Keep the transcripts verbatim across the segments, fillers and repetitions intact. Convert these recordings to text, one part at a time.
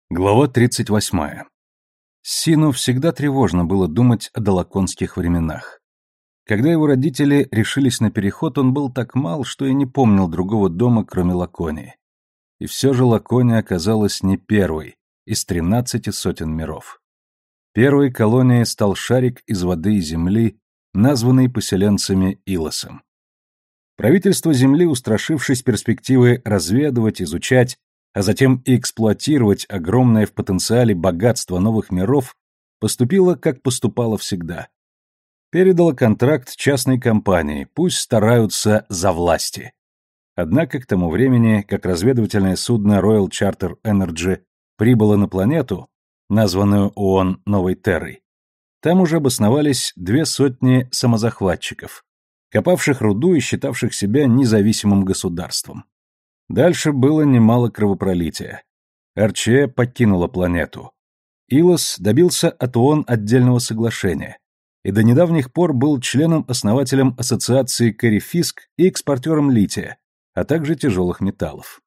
Глава тридцать восьмая. Сину всегда тревожно было думать о долаконских временах. Когда его родители решились на переход, он был так мал, что и не помнил другого дома, кроме Лаконии. И все же Лакония оказалась не первой из тринадцати сотен миров. Первой колонией стал шарик из воды и земли, названный поселенцами Илосом. Правительство Земли, устрашившись перспективы разведывать, изучать, а затем и эксплуатировать огромное в потенциале богатство новых миров, поступило, как поступало всегда. Передало контракт частной компании, пусть стараются за власти. Однако к тому времени, как разведывательное судно Royal Charter Energy прибыло на планету, названную ООН Новой Террой, там уже обосновались две сотни самозахватчиков, копавших руду и считавших себя независимым государством. Дальше было немало кровопролития. Арче покинула планету. Илос добился от ООН отдельного соглашения и до недавних пор был членом-основателем ассоциации Корифиск и экспортером лития, а также тяжелых металлов.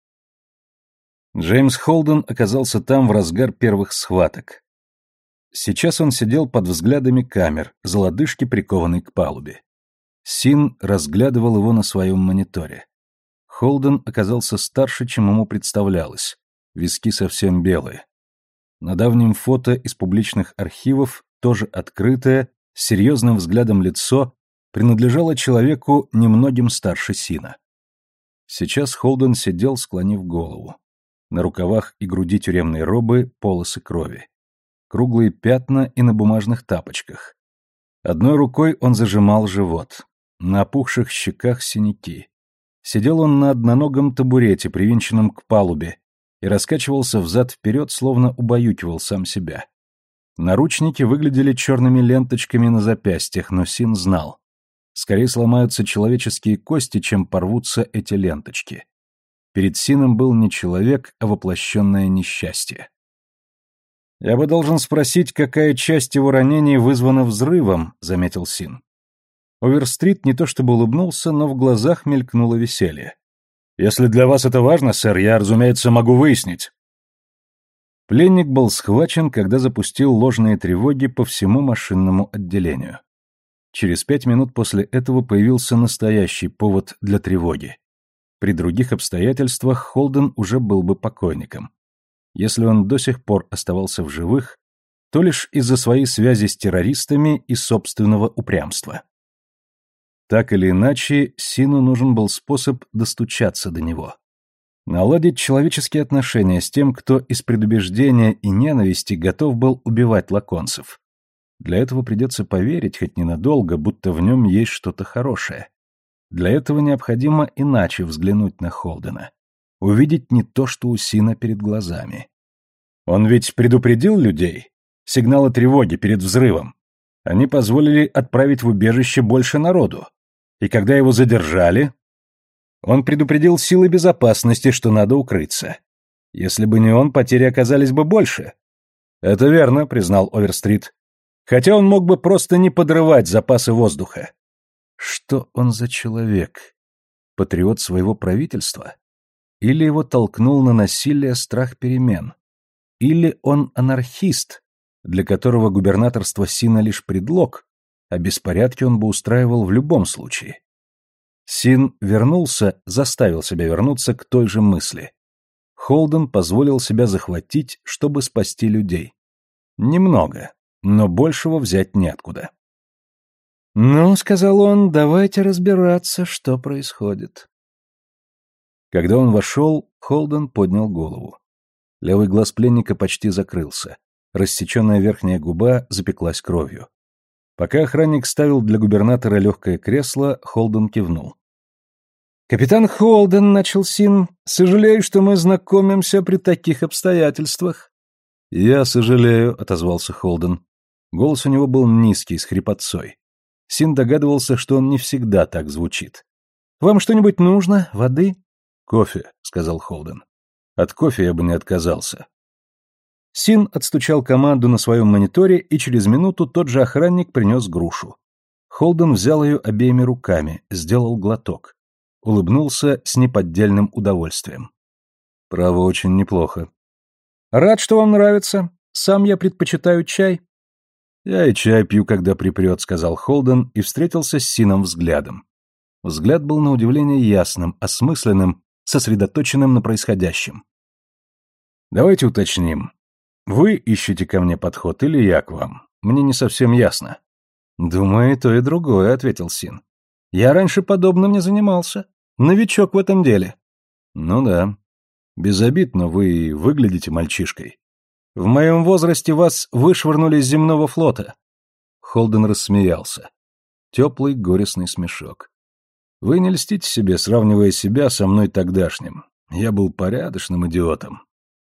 Джеймс Холден оказался там в разгар первых схваток. Сейчас он сидел под взглядами камер, за лодыжки прикованный к палубе. Син разглядывал его на своем мониторе. Холден оказался старше, чем ему представлялось. Виски совсем белые. На давнем фото из публичных архивов, тоже открытое, с серьезным взглядом лицо, принадлежало человеку немногим старше Сина. Сейчас Холден сидел, склонив голову. На рукавах и груди тюремной робы полосы крови. Круглые пятна и на бумажных тапочках. Одной рукой он зажимал живот. На опухших щеках синяки. Сидел он на одноногом табурете, привинченном к палубе, и раскачивался взад-вперед, словно убаюкивал сам себя. Наручники выглядели черными ленточками на запястьях, но Син знал. Скорее сломаются человеческие кости, чем порвутся эти ленточки. Перед Сином был не человек, а воплощенное несчастье. «Я бы должен спросить, какая часть его ранений вызвана взрывом», — заметил Син. Оверстрит не то чтобы улыбнулся, но в глазах мелькнуло веселье. «Если для вас это важно, сэр, я, разумеется, могу выяснить». Пленник был схвачен, когда запустил ложные тревоги по всему машинному отделению. Через пять минут после этого появился настоящий повод для тревоги. При других обстоятельствах Холден уже был бы покойником. Если он до сих пор оставался в живых, то лишь из-за своей связи с террористами и собственного упрямства. Так или иначе, Сину нужен был способ достучаться до него. Наладить человеческие отношения с тем, кто из предубеждения и ненависти готов был убивать лаконцев. Для этого придется поверить, хоть ненадолго, будто в нем есть что-то хорошее. Для этого необходимо иначе взглянуть на Холдена. Увидеть не то, что у Сина перед глазами. Он ведь предупредил людей? Сигналы тревоги перед взрывом. Они позволили отправить в убежище больше народу. И когда его задержали, он предупредил силы безопасности, что надо укрыться. Если бы не он, потери оказались бы больше. Это верно, признал Оверстрит. Хотя он мог бы просто не подрывать запасы воздуха. Что он за человек? Патриот своего правительства? Или его толкнул на насилие страх перемен? Или он анархист, для которого губернаторство Сина лишь предлог, а беспорядки он бы устраивал в любом случае? Син вернулся, заставил себя вернуться к той же мысли. Холден позволил себя захватить, чтобы спасти людей. Немного, но большего взять неоткуда. «Ну, — сказал он, — давайте разбираться, что происходит». Когда он вошел, Холден поднял голову. Левый глаз пленника почти закрылся. Рассеченная верхняя губа запеклась кровью. Пока охранник ставил для губернатора легкое кресло, Холден кивнул. «Капитан Холден, — начал Син, — сожалею, что мы знакомимся при таких обстоятельствах». «Я сожалею», — отозвался Холден. Голос у него был низкий, с хрипотцой. Син догадывался, что он не всегда так звучит. «Вам что-нибудь нужно? Воды?» «Кофе», — сказал Холден. «От кофе я бы не отказался». Син отстучал команду на своем мониторе, и через минуту тот же охранник принес грушу. Холден взял ее обеими руками, сделал глоток. Улыбнулся с неподдельным удовольствием. «Право, очень неплохо». Рад, что вам нравится. Сам я предпочитаю чай. Я и чай пью, когда припрет, сказал Холден и встретился с Сином взглядом. Взгляд был на удивление ясным, осмысленным, сосредоточенным на происходящем. Давайте уточним. Вы ищете ко мне подход или я к вам? Мне не совсем ясно. Думаю, и то, и другое, ответил Син. Я раньше подобным не занимался. Новичок в этом деле. Ну да. Без обид, но вы выглядите мальчишкой. В моем возрасте вас вышвырнули с земного флота. Холден рассмеялся. Теплый горестный смешок. Вы не льстите себе, сравнивая себя со мной тогдашним. Я был порядочным идиотом.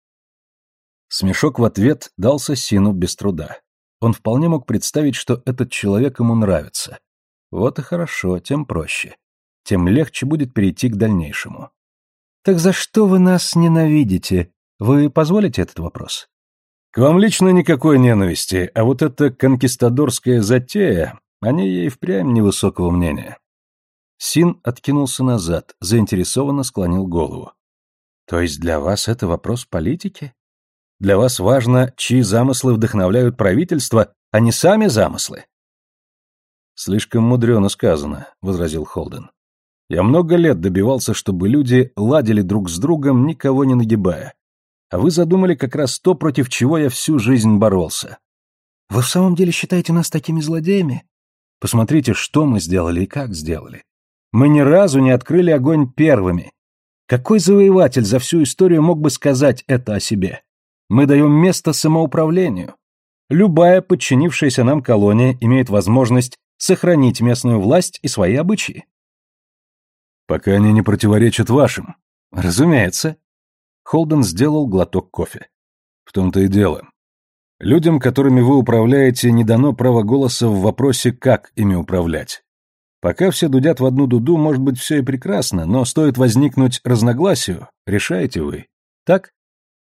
Смешок в ответ дался Сину без труда. Он вполне мог представить, что этот человек ему нравится. Вот и хорошо, тем проще. Тем легче будет перейти к дальнейшему. «Так за что вы нас ненавидите? Вы позволите этот вопрос?» «К вам лично никакой ненависти, а вот эта конкистадорская затея, о ней я и впрямь невысокого мнения». Син откинулся назад, заинтересованно склонил голову. «То есть для вас это вопрос политики? Для вас важно, чьи замыслы вдохновляют правительство, а не сами замыслы?» «Слишком мудрено сказано», — возразил Холден. «Я много лет добивался, чтобы люди ладили друг с другом, никого не нагибая. А вы задумали как раз то, против чего я всю жизнь боролся». «Вы в самом деле считаете нас такими злодеями? Посмотрите, что мы сделали и как сделали. Мы ни разу не открыли огонь первыми. Какой завоеватель за всю историю мог бы сказать это о себе? Мы даем место самоуправлению. Любая подчинившаяся нам колония имеет возможность сохранить местную власть и свои обычаи». «Пока они не противоречат вашим». «Разумеется». Холден сделал глоток кофе. «В том-то и дело. Людям, которыми вы управляете, не дано право голоса в вопросе, как ими управлять. Пока все дудят в одну дуду, может быть, все и прекрасно, но стоит возникнуть разногласию, решаете вы. Так?»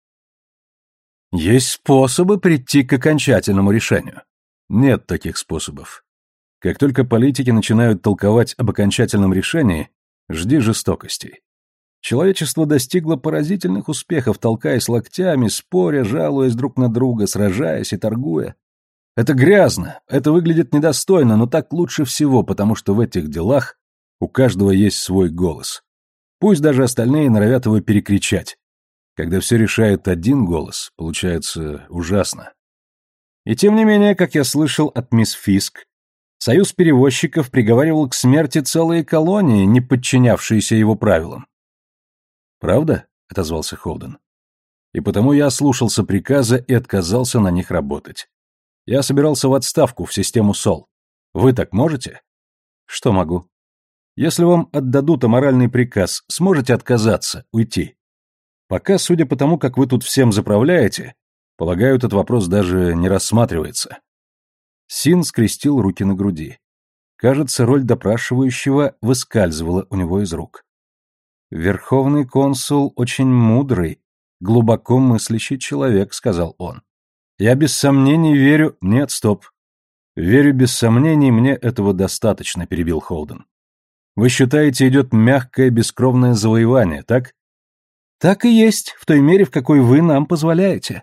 «Есть способы прийти к окончательному решению». «Нет таких способов. Как только политики начинают толковать об окончательном решении, жди жестокостей. Человечество достигло поразительных успехов, толкаясь локтями, споря, жалуясь друг на друга, сражаясь и торгуя. Это грязно, это выглядит недостойно, но так лучше всего, потому что в этих делах у каждого есть свой голос. Пусть даже остальные норовят его перекричать. Когда все решает один голос, получается ужасно. И тем не менее, как я слышал от мисс Фиск, союз перевозчиков приговаривал к смерти целые колонии, не подчинявшиеся его правилам. «Правда?» — отозвался Холден. «И потому я ослушался приказа и отказался на них работать. Я собирался в отставку в систему СОЛ. Вы так можете?» «Что могу?» «Если вам отдадут аморальный приказ, сможете отказаться, уйти? Пока, судя по тому, как вы тут всем заправляете, полагаю, этот вопрос даже не рассматривается». Син скрестил руки на груди. Кажется, роль допрашивающего выскальзывала у него из рук. «Верховный консул очень мудрый, глубоко мыслящий человек», — сказал он. «Я без сомнений верю...» «Нет, стоп. Верю без сомнений, мне этого достаточно», — перебил Холден. «Вы считаете, идет мягкое, бескровное завоевание, так?» «Так и есть, в той мере, в какой вы нам позволяете».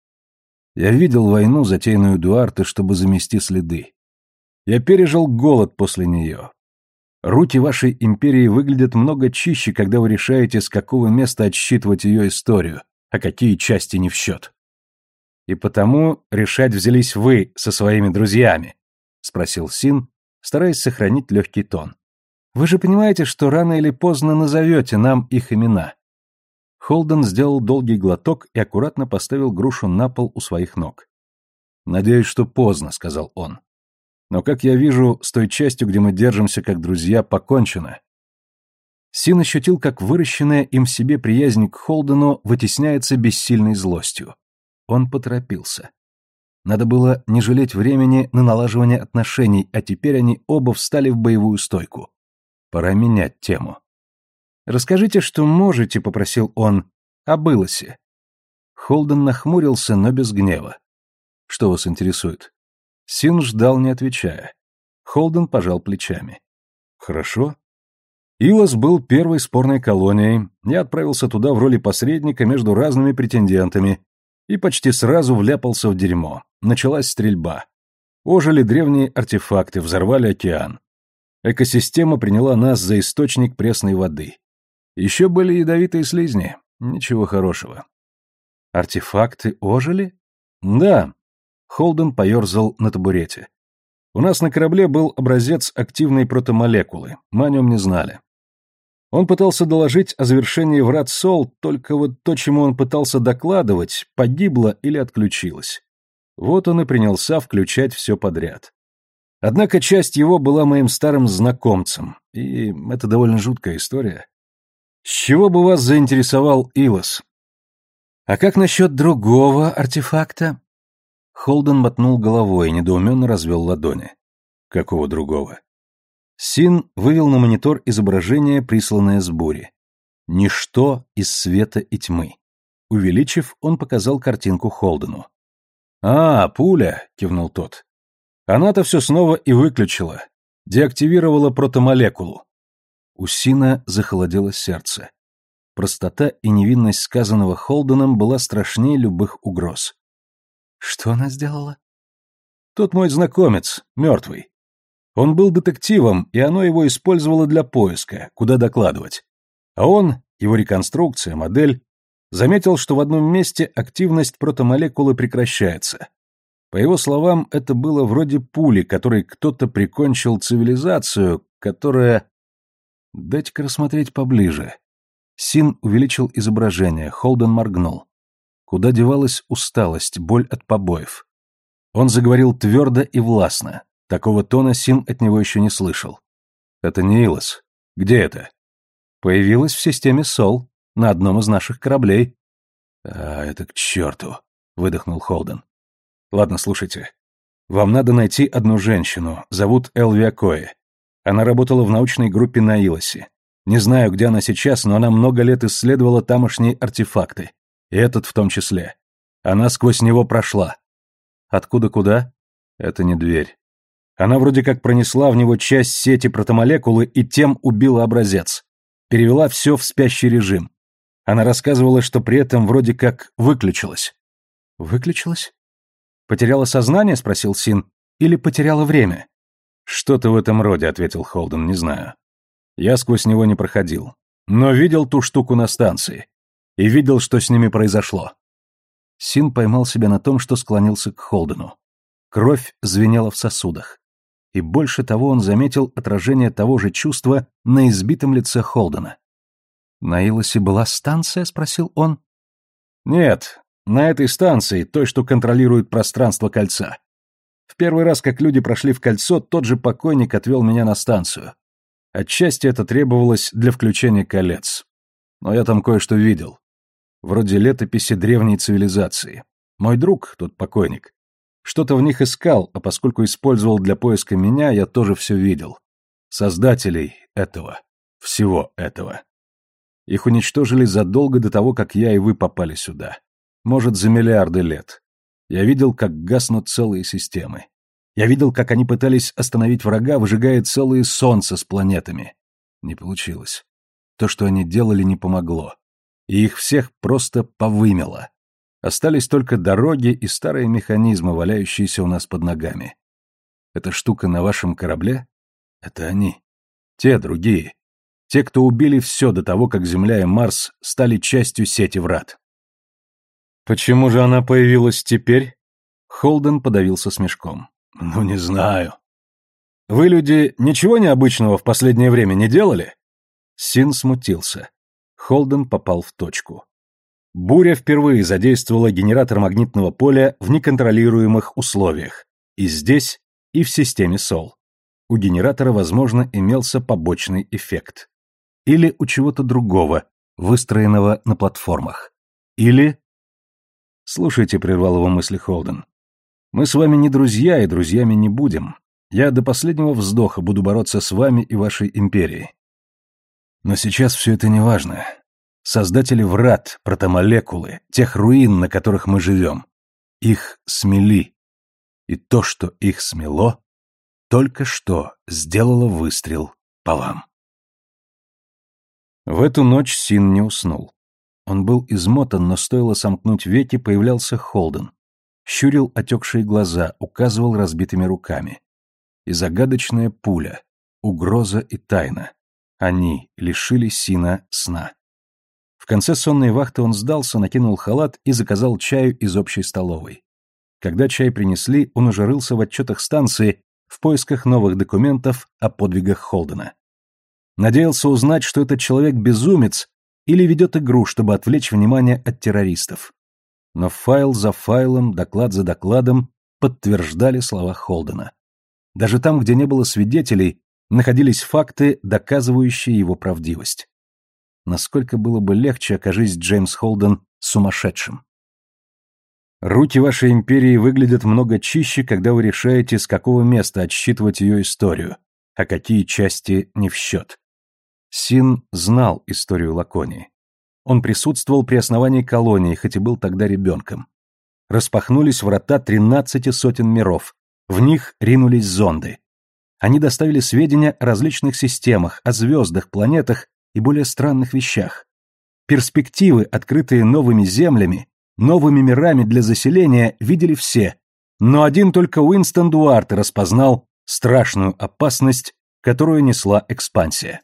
«Я видел войну, затеянную Дуарте, чтобы замести следы. Я пережил голод после нее. Руки вашей империи выглядят много чище, когда вы решаете, с какого места отсчитывать ее историю, а какие части не в счет». «И потому решать взялись вы со своими друзьями?» — спросил Син, стараясь сохранить легкий тон. «Вы же понимаете, что рано или поздно назовете нам их имена». Холден сделал долгий глоток и аккуратно поставил грушу на пол у своих ног. «Надеюсь, что поздно», — сказал он. «Но, как я вижу, с той частью, где мы держимся как друзья, покончено». Син ощутил, как выращенная им в себе приязнь к Холдену вытесняется бессильной злостью. Он поторопился. Надо было не жалеть времени на налаживание отношений, а теперь они оба встали в боевую стойку. Пора менять тему. «Расскажите, что можете», — попросил он, — «о Былосе». Холден нахмурился, но без гнева. «Что вас интересует?» Син ждал, не отвечая. Холден пожал плечами. «Хорошо. Илос был первой спорной колонией. Я отправился туда в роли посредника между разными претендентами И почти сразу вляпался в дерьмо. Началась стрельба. Ожили древние артефакты, взорвали океан. Экосистема приняла нас за источник пресной воды. Еще были ядовитые слизни. Ничего хорошего. Артефакты ожили? Да. Холден поерзал на табурете. У нас на корабле был образец активной протомолекулы. Мы о нем не знали. Он пытался доложить о завершении врат Сол, только вот то, чему он пытался докладывать, погибло или отключилось. Вот он и принялся включать все подряд. Однако часть его была моим старым знакомцем, и это довольно жуткая история. С чего бы вас заинтересовал Илос? А как насчет другого артефакта? Холден мотнул головой и недоуменно развел ладони. Какого другого? Син вывел на монитор изображение, присланное с бури. Ничто из света и тьмы. Увеличив, он показал картинку Холдену. «А, пуля!» — кивнул тот. «Она-то все снова и выключила. Деактивировала протомолекулу». У Сина захолодело сердце. Простота и невинность сказанного Холденом была страшнее любых угроз. «Что она сделала?» «Тот мой знакомец, мертвый. Он был детективом, и оно его использовало для поиска, куда докладывать. А он, его реконструкция, модель, заметил, что в одном месте активность протомолекулы прекращается. По его словам, это было вроде пули, которой кто-то прикончил цивилизацию, которая... Дайте-ка рассмотреть поближе». Син увеличил изображение, Холден моргнул. Куда девалась усталость, боль от побоев? Он заговорил твердо и властно. Такого тона Син от него еще не слышал. «Это не Илос. Где это?» «Появилась в системе Сол, на одном из наших кораблей». «А, это к черту», — выдохнул Холден. «Ладно, слушайте. Вам надо найти одну женщину, зовут Элвия Коэ. Она работала в научной группе на Илосе. Не знаю, где она сейчас, но она много лет исследовала тамошние артефакты. И этот в том числе. Она сквозь него прошла». «Откуда куда?» «Это не дверь. Она вроде как пронесла в него часть сети протомолекулы и тем убила образец. Перевела все в спящий режим. Она рассказывала, что при этом вроде как выключилась». «Выключилась? Потеряла сознание?» — спросил Син. «Или потеряла время?» «Что-то в этом роде», — ответил Холден, — «не знаю. Я сквозь него не проходил. Но видел ту штуку на станции. И видел, что с ними произошло». Син поймал себя на том, что склонился к Холдену. Кровь звенела в сосудах. И больше того он заметил отражение того же чувства на избитом лице Холдена. «На Илосе была станция?» — спросил он. «Нет, на этой станции, той, что контролирует пространство кольца. В первый раз, как люди прошли в кольцо, тот же покойник отвел меня на станцию. Отчасти это требовалось для включения колец. Но я там кое-что видел. Вроде летописи древней цивилизации. Мой друг, тот покойник, что-то в них искал, а поскольку использовал для поиска меня, я тоже все видел. Создателей этого. Всего этого. Их уничтожили задолго до того, как я и вы попали сюда. Может, за миллиарды лет. Я видел, как гаснут целые системы. Я видел, как они пытались остановить врага, выжигая целые солнца с планетами. Не получилось. То, что они делали, не помогло. И их всех просто повымело. Остались только дороги и старые механизмы, валяющиеся у нас под ногами. Эта штука на вашем корабле — это они. Те, другие. Те, кто убили все до того, как Земля и Марс стали частью сети врат. «Почему же она появилась теперь?» Холден подавился смешком. «Ну, не знаю. Вы, люди, ничего необычного в последнее время не делали?» Син смутился. Холден попал в точку. Буря впервые задействовала генератор магнитного поля в неконтролируемых условиях. И здесь, и в системе Сол. У генератора, возможно, имелся побочный эффект. Или у чего-то другого, выстроенного на платформах. Или... «Слушайте», — прервал его мысли Холден, — «мы с вами не друзья и друзьями не будем. Я до последнего вздоха буду бороться с вами и вашей империей. Но сейчас все это не важно. Создатели врат, протомолекулы, тех руин, на которых мы живем, их смели. И то, что их смело, только что сделало выстрел по вам». В эту ночь Син не уснул. Он был измотан, но стоило сомкнуть веки, появлялся Холден. Щурил отекшие глаза, указывал разбитыми руками. И загадочная пуля, угроза и тайна. Они лишили Сина сна. В конце сонной вахты он сдался, накинул халат и заказал чаю из общей столовой. Когда чай принесли, он уже рылся в отчетах станции в поисках новых документов о подвигах Холдена. Надеялся узнать, что этот человек безумец или ведет игру, чтобы отвлечь внимание от террористов. Но файл за файлом, доклад за докладом подтверждали слова Холдена. Даже там, где не было свидетелей, находились факты, доказывающие его правдивость. Насколько было бы легче, окажись Джеймс Холден сумасшедшим. Руки вашей империи выглядят много чище, когда вы решаете, с какого места отсчитывать ее историю, а какие части не в счет. Син знал историю Лаконии. Он присутствовал при основании колонии, хоть и был тогда ребенком. Распахнулись врата тринадцати сотен миров, в них ринулись зонды. Они доставили сведения о различных системах, о звездах, планетах и более странных вещах. Перспективы, открытые новыми землями, новыми мирами для заселения, видели все, но один только Уинстон Дуарте распознал страшную опасность, которую несла экспансия.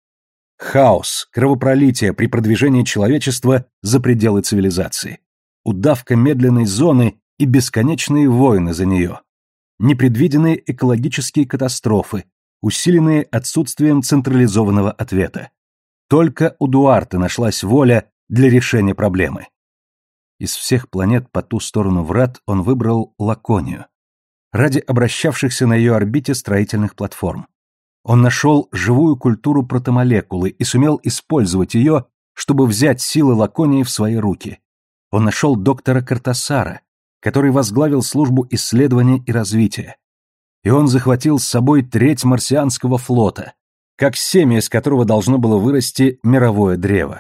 Хаос, кровопролитие при продвижении человечества за пределы цивилизации. Удавка медленной зоны и бесконечные войны за нее. Непредвиденные экологические катастрофы, усиленные отсутствием централизованного ответа. Только у Дуарте нашлась воля для решения проблемы. Из всех планет по ту сторону врат он выбрал Лаконию. Ради обращавшихся на ее орбите строительных платформ. Он нашел живую культуру протомолекулы и сумел использовать ее, чтобы взять силы Лаконии в свои руки. Он нашел доктора Картасара, который возглавил службу исследования и развития. И он захватил с собой треть марсианского флота, как семя, из которого должно было вырасти мировое древо.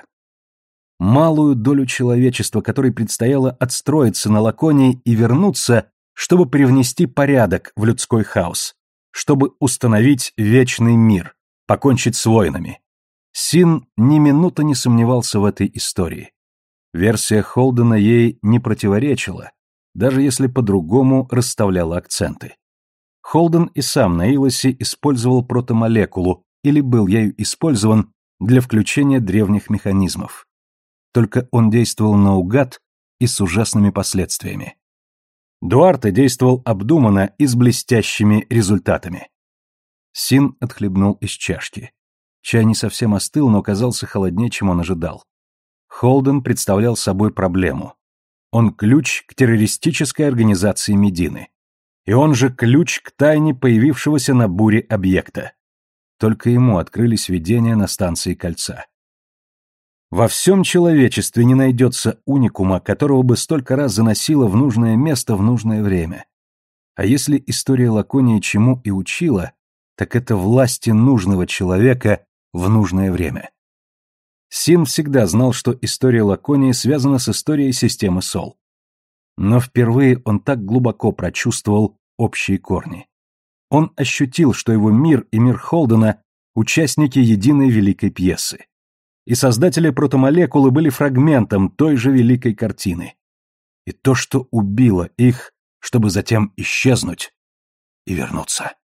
Малую долю человечества, которой предстояло отстроиться на Лаконии и вернуться, чтобы привнести порядок в людской хаос, чтобы установить вечный мир, покончить с войнами. Син ни минуты не сомневался в этой истории. Версия Холдена ей не противоречила, даже если по-другому расставляла акценты. Холден и сам на Илосе использовал протомолекулу или был ею использован для включения древних механизмов. Только он действовал наугад и с ужасными последствиями. Дуарте действовал обдуманно и с блестящими результатами. Син отхлебнул из чашки. Чай не совсем остыл, но казался холоднее, чем он ожидал. Холден представлял собой проблему. Он ключ к террористической организации Медины. И он же ключ к тайне появившегося на буре объекта. Только ему открылись видения на станции Кольца. Во всем человечестве не найдется уникума, которого бы столько раз заносило в нужное место в нужное время. А если история Лаконии чему и учила, так это власти нужного человека в нужное время. Син всегда знал, что история Лаконии связана с историей системы Сол. Но впервые он так глубоко прочувствовал общие корни. Он ощутил, что его мир и мир Холдена – участники единой великой пьесы. И создатели протомолекулы были фрагментом той же великой картины. И то, что убило их, чтобы затем исчезнуть и вернуться.